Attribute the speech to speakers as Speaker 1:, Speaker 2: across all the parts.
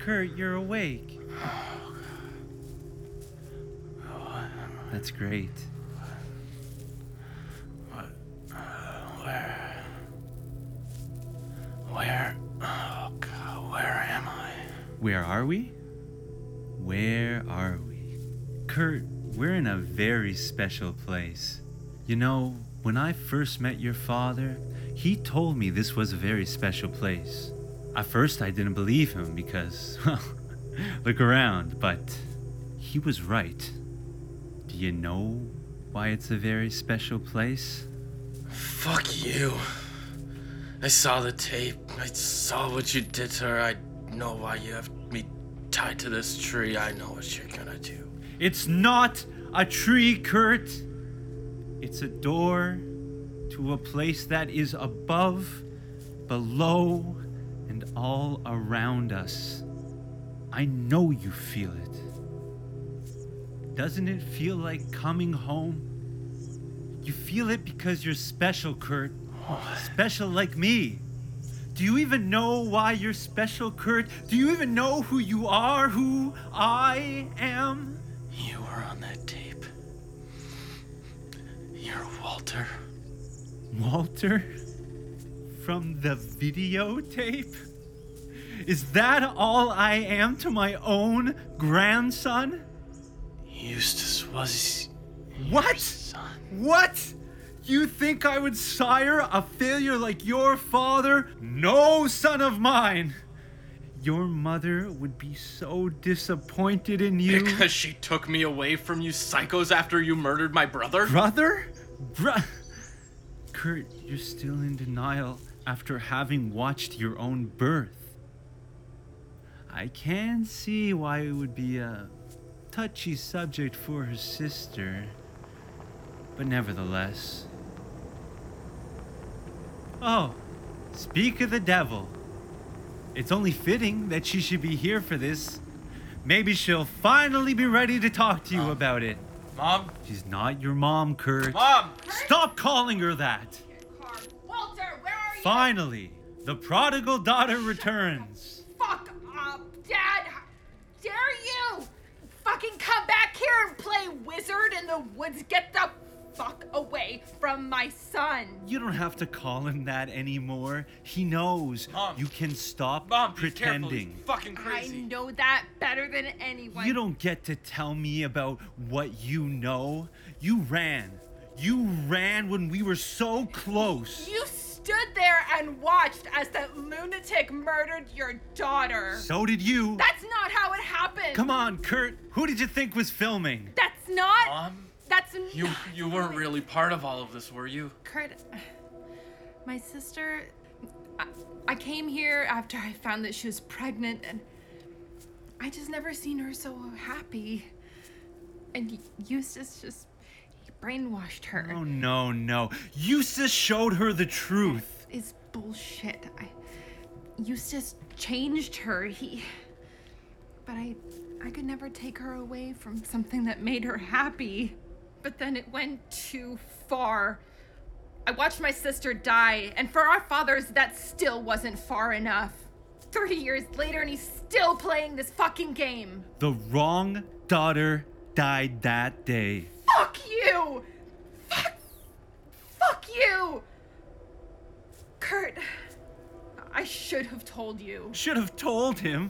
Speaker 1: Kurt, you're awake. That's great.
Speaker 2: Where? Oh, God, where am I?
Speaker 1: Where are we? Where are we? Kurt, we're in a very special place. You know, when I first met your father, he told me this was a very special place. At first, I didn't believe him because, well, look around, but he was right. Do you know why it's a very special place?
Speaker 2: Fuck you. I saw the tape. I saw what you did to her. I know why you have me tied to this tree. I know what you're gonna do.
Speaker 1: It's not a tree, Kurt. It's a door to a place that is above, below, and all around us. I know you feel it. Doesn't it feel like coming home? You feel it because you're special, Kurt. Special like me. Do you even know why you're special, Kurt? Do you even know who you are, who I am?
Speaker 2: You were on that tape. You're Walter.
Speaker 1: Walter? From the videotape? Is that all I am to my own grandson?
Speaker 2: Eustace was
Speaker 1: What?
Speaker 2: your son.
Speaker 1: What? You think I would sire a failure like your father? No son of mine. Your mother would be so disappointed in you.
Speaker 2: Because she took me away from you psychos after you murdered my brother?
Speaker 1: Brother? Kurt, you're still in denial after having watched your own birth. I can see why it would be a touchy subject for her sister, but nevertheless. Oh, speak of the devil. It's only fitting that she should be here for this. Maybe she'll finally be ready to talk to you about it.
Speaker 2: Mom?
Speaker 1: She's not your mom, Kurt.
Speaker 2: Mom!
Speaker 1: Stop calling her that.
Speaker 3: Walter, where are you?
Speaker 1: Finally, the prodigal daughter returns.
Speaker 3: Fuck up, Dad! How dare you? Fucking come back here and play wizard in the woods. Get the fuck away from my son.
Speaker 1: You don't have to call him that anymore. He knows.
Speaker 2: Mom.
Speaker 1: You can stop
Speaker 2: Mom, be careful.
Speaker 1: pretending.
Speaker 2: He's fucking crazy.
Speaker 3: I know that better than anyone.
Speaker 1: You don't get to tell me about what you know. You ran. You ran when we were so close.
Speaker 3: You stood there and watched as that lunatic murdered your daughter.
Speaker 1: So did you.
Speaker 3: That's not how it happened.
Speaker 1: Come on, Kurt. Who did you think was filming?
Speaker 3: That's not.
Speaker 2: Mom?
Speaker 3: That's
Speaker 2: You weren't really part of all of this, were you?
Speaker 3: Kurt, my sister, I came here after I found that she was pregnant, and I just never seen her so happy. And Eustace just he brainwashed her.
Speaker 1: Oh, no. Eustace showed her the truth.
Speaker 3: It's bullshit. Eustace changed her. But I could never take her away from something that made her happy. But then it went too far. I watched my sister die, and for our fathers, that still wasn't far enough. 30 years later, and he's still playing this fucking game.
Speaker 1: The wrong daughter died that day.
Speaker 3: Fuck you! Fuck you! Kurt, I should have told you.
Speaker 1: Should have told him.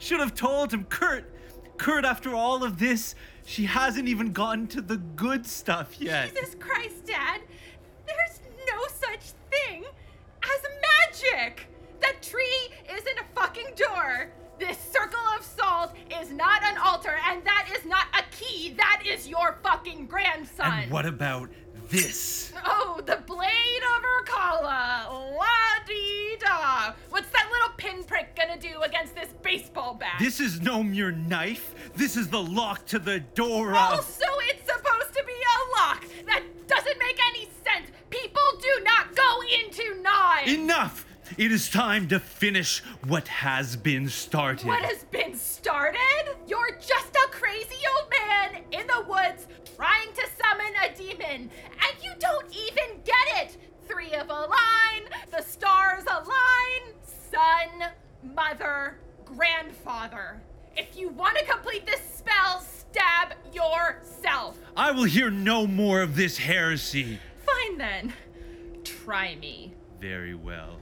Speaker 1: Kurt, after all of this, she hasn't even gotten to the good stuff yet.
Speaker 3: Jesus Christ, Dad! There's no such thing as magic! That tree isn't a fucking door! This circle of salt is not an altar, and that is not a key! That is your fucking grandson!
Speaker 1: And what about this?
Speaker 3: Oh, the blade of Urkala! La-dee-da! What's that little pinprick gonna do against this baseball bat?
Speaker 1: This is no mere knife. This is the lock to the door of...
Speaker 3: Also, it's supposed to be a lock! That doesn't make any sense! People do not go into knives!
Speaker 1: Enough! It is time to finish what has been started.
Speaker 3: What has been started? You're just a crazy old man in the woods trying to summon a demon, and you don't even get it! 3 of a line, the stars align, son, mother, grandfather. If you want to complete this spell, stab yourself.
Speaker 1: I will hear no more of this heresy.
Speaker 3: Fine then. Try me.
Speaker 1: Very well.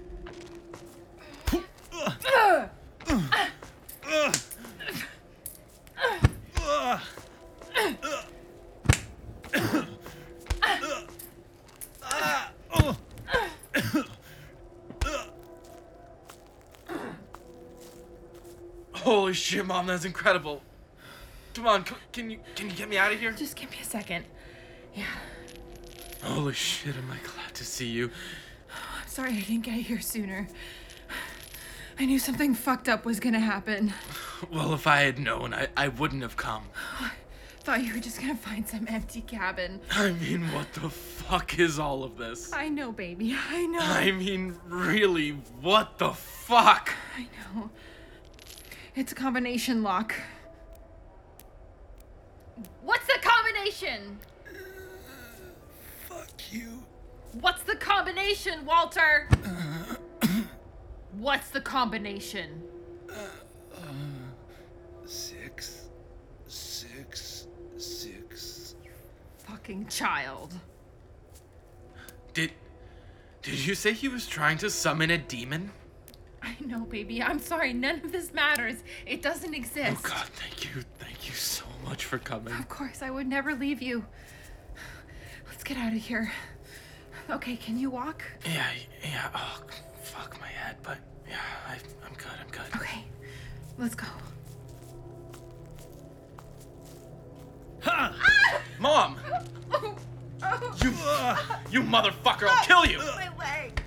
Speaker 2: Holy shit, Mom, that's incredible. Come on, can you get me out of here?
Speaker 3: Just give me a second. Yeah.
Speaker 2: Holy shit, am I glad to see you.
Speaker 3: I'm sorry I didn't get here sooner. I knew something fucked up was gonna happen.
Speaker 2: Well, if I had known, I wouldn't have come.
Speaker 3: Thought you were just gonna find some empty cabin.
Speaker 2: I mean, what the fuck is all of this?
Speaker 3: I know, baby. I know.
Speaker 2: I mean, really, what the fuck?
Speaker 3: I know. It's a combination lock. What's the combination?
Speaker 1: Fuck you.
Speaker 3: What's the combination, Walter? What's the combination?
Speaker 1: 6, 6, 6.
Speaker 3: Fucking child.
Speaker 2: Did you say he was trying to summon a demon?
Speaker 3: I know, baby. I'm sorry. None of this matters. It doesn't exist.
Speaker 2: Oh God, thank you so much for coming.
Speaker 3: Of course, I would never leave you. Let's get out of here. Okay, can you walk?
Speaker 2: Yeah. Oh, fuck my head, but yeah, I'm good.
Speaker 3: Okay, let's go.
Speaker 2: Ha! Mom!
Speaker 3: Oh,
Speaker 2: You motherfucker! I'll kill you!
Speaker 3: my leg.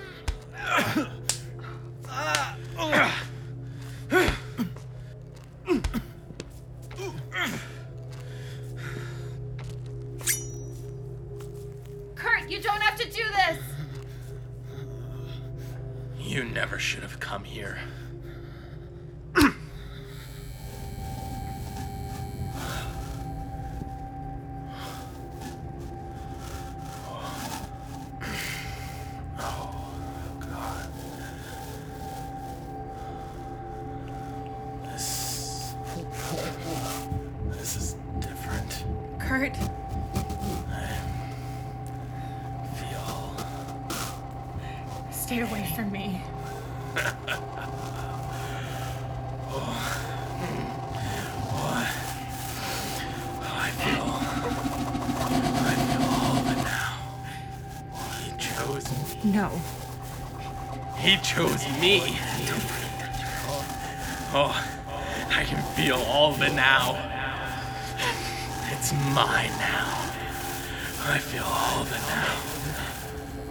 Speaker 3: Kurt, you don't have to do this.
Speaker 2: You never should have come here. This is different.
Speaker 3: Kurt,
Speaker 2: Feel.
Speaker 3: stay away from me.
Speaker 2: I feel all of it now. He chose me.
Speaker 3: No.
Speaker 2: He chose me. Oh, I can feel all of it now. It's mine now. I feel all of it now.